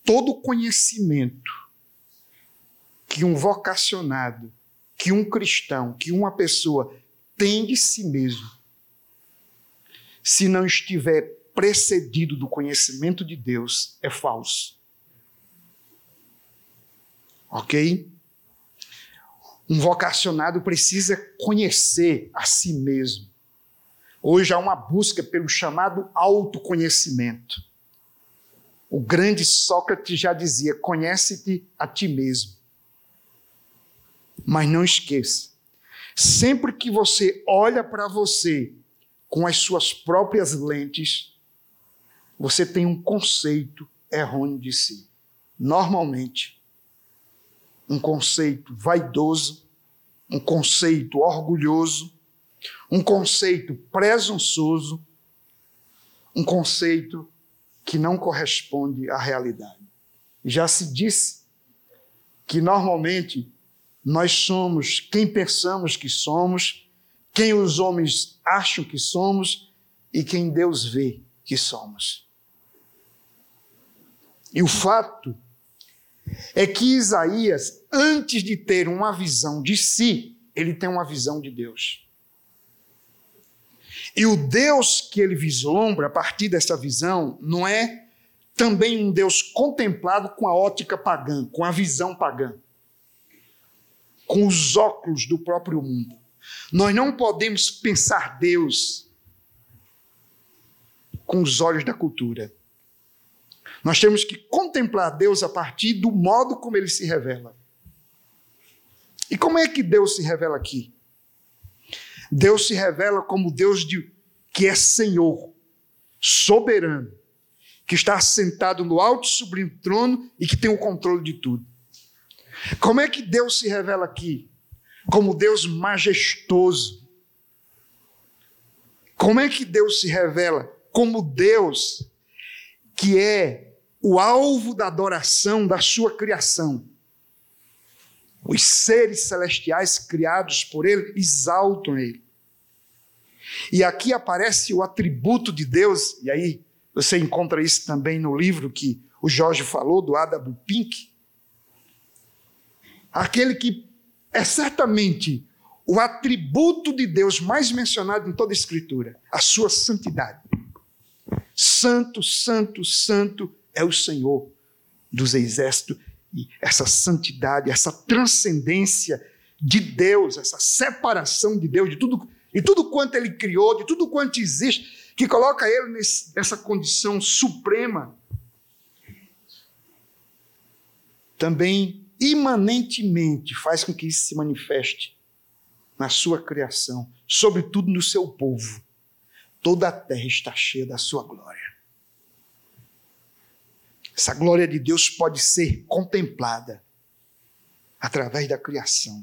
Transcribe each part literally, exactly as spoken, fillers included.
todo conhecimento que um vocacionado, que um cristão, que uma pessoa tem de si mesmo, se não estiver precedido do conhecimento de Deus, é falso. Ok? Um vocacionado precisa conhecer a si mesmo. Hoje há uma busca pelo chamado autoconhecimento. O grande Sócrates já dizia: conhece-te a ti mesmo. Mas não esqueça, sempre que você olha para você com as suas próprias lentes, você tem um conceito errôneo de si. Normalmente, um conceito vaidoso, um conceito orgulhoso, um conceito presunçoso, um conceito que não corresponde à realidade. Já se disse que normalmente nós somos quem pensamos que somos, quem os homens acham que somos e quem Deus vê que somos. E o fato é que Isaías, antes de ter uma visão de si, ele tem uma visão de Deus. E o Deus que ele vislumbra a partir dessa visão não é também um Deus contemplado com a ótica pagã, com a visão pagã, com os óculos do próprio mundo. Nós não podemos pensar Deus com os olhos da cultura. Nós temos que contemplar Deus a partir do modo como ele se revela. E como é que Deus se revela aqui? Deus se revela como Deus de, que é Senhor, soberano, que está assentado no alto e sublime trono e que tem o controle de tudo. Como é que Deus se revela aqui? Como Deus majestoso. Como é que Deus se revela? Como Deus que é o alvo da adoração da sua criação. Os seres celestiais criados por ele exaltam ele. E aqui aparece o atributo de Deus, e aí você encontra isso também no livro que o Jorge falou, do Adam Pink. Aquele que é certamente o atributo de Deus mais mencionado em toda a Escritura, a sua santidade. Santo, santo, santo é o Senhor dos exércitos. E essa santidade, essa transcendência de Deus, essa separação de Deus, de tudo, de tudo quanto ele criou, de tudo quanto existe, que coloca ele nesse, nessa condição suprema, também imanentemente faz com que isso se manifeste na sua criação, sobretudo no seu povo. Toda a terra está cheia da sua glória. Essa glória de Deus pode ser contemplada através da criação,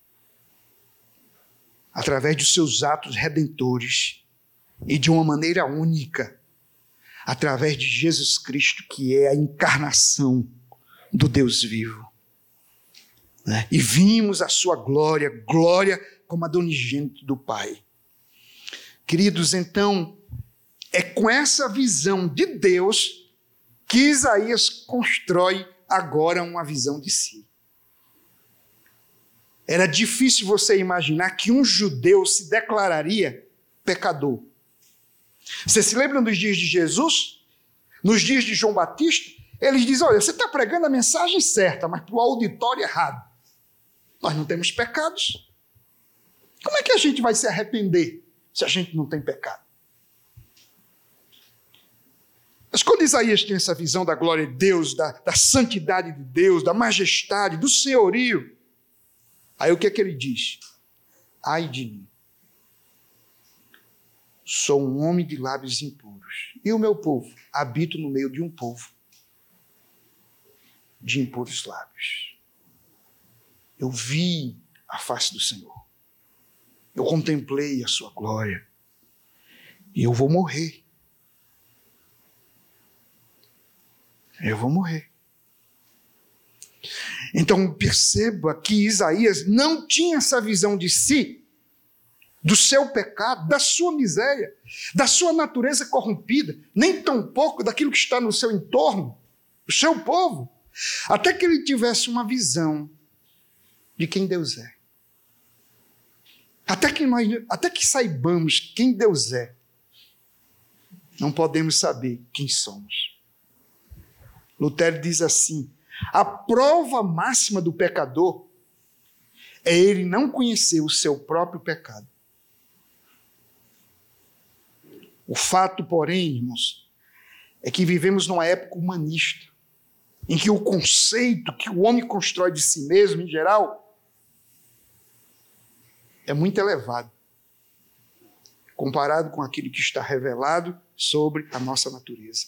através dos seus atos redentores e de uma maneira única, através de Jesus Cristo, que é a encarnação do Deus vivo. Né? E vimos a sua glória, glória como a do unigênito do Pai. Queridos, então, é com essa visão de Deus que Isaías constrói agora uma visão de si. Era difícil você imaginar que um judeu se declararia pecador. Você se lembra dos dias de Jesus? Nos dias de João Batista, eles dizem: olha, você está pregando a mensagem certa, mas para o auditório errado. Nós não temos pecados. Como é que a gente vai se arrepender se a gente não tem pecado? Mas quando Isaías tem essa visão da glória de Deus, da, da santidade de Deus, da majestade, do senhorio, aí o que é que ele diz? Ai de mim, sou um homem de lábios impuros, e o meu povo, habito no meio de um povo de impuros lábios. Eu vi a face do Senhor, eu contemplei a sua glória, e eu vou morrer. Eu vou morrer. Então perceba que Isaías não tinha essa visão de si, do seu pecado, da sua miséria, da sua natureza corrompida, nem tampouco daquilo que está no seu entorno, o seu povo, até que ele tivesse uma visão de quem Deus é. Até que nós, até que saibamos quem Deus é, não podemos saber quem somos. Lutero diz assim: a prova máxima do pecador é ele não conhecer o seu próprio pecado. O fato, porém, irmãos, é que vivemos numa época humanista, em que o conceito que o homem constrói de si mesmo, em geral, é muito elevado, comparado com aquilo que está revelado sobre a nossa natureza.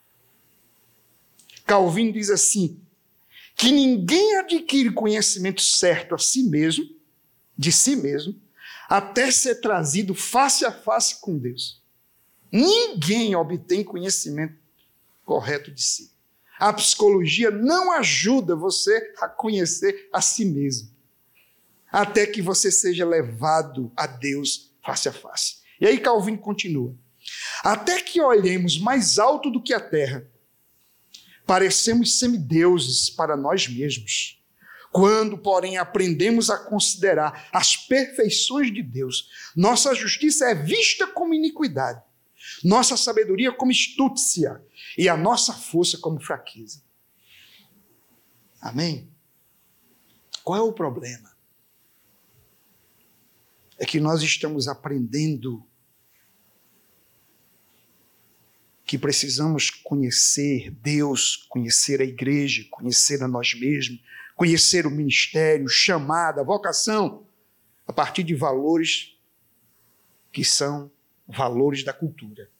Calvino diz assim, que ninguém adquire conhecimento certo a si mesmo, de si mesmo, até ser trazido face a face com Deus. Ninguém obtém conhecimento correto de si. A psicologia não ajuda você a conhecer a si mesmo, até que você seja levado a Deus face a face. E aí Calvino continua: até que olhemos mais alto do que a terra, parecemos semideuses para nós mesmos. Quando, porém, aprendemos a considerar as perfeições de Deus, nossa justiça é vista como iniquidade, nossa sabedoria como estúcia e a nossa força como fraqueza. Amém? Qual é o problema? É que nós estamos aprendendo que precisamos conhecer Deus, conhecer a igreja, conhecer a nós mesmos, conhecer o ministério, chamada, vocação, a partir de valores que são valores da cultura.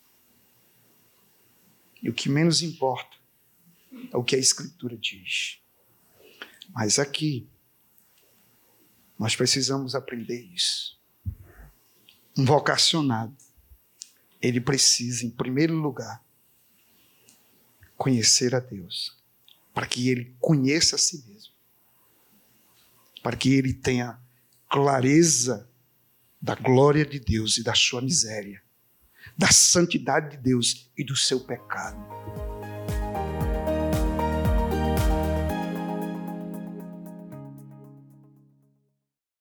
E o que menos importa é o que a Escritura diz. Mas aqui, nós precisamos aprender isso. Um vocacionado, ele precisa, em primeiro lugar, conhecer a Deus, para que ele conheça a si mesmo, para que ele tenha clareza da glória de Deus e da sua miséria, da santidade de Deus e do seu pecado.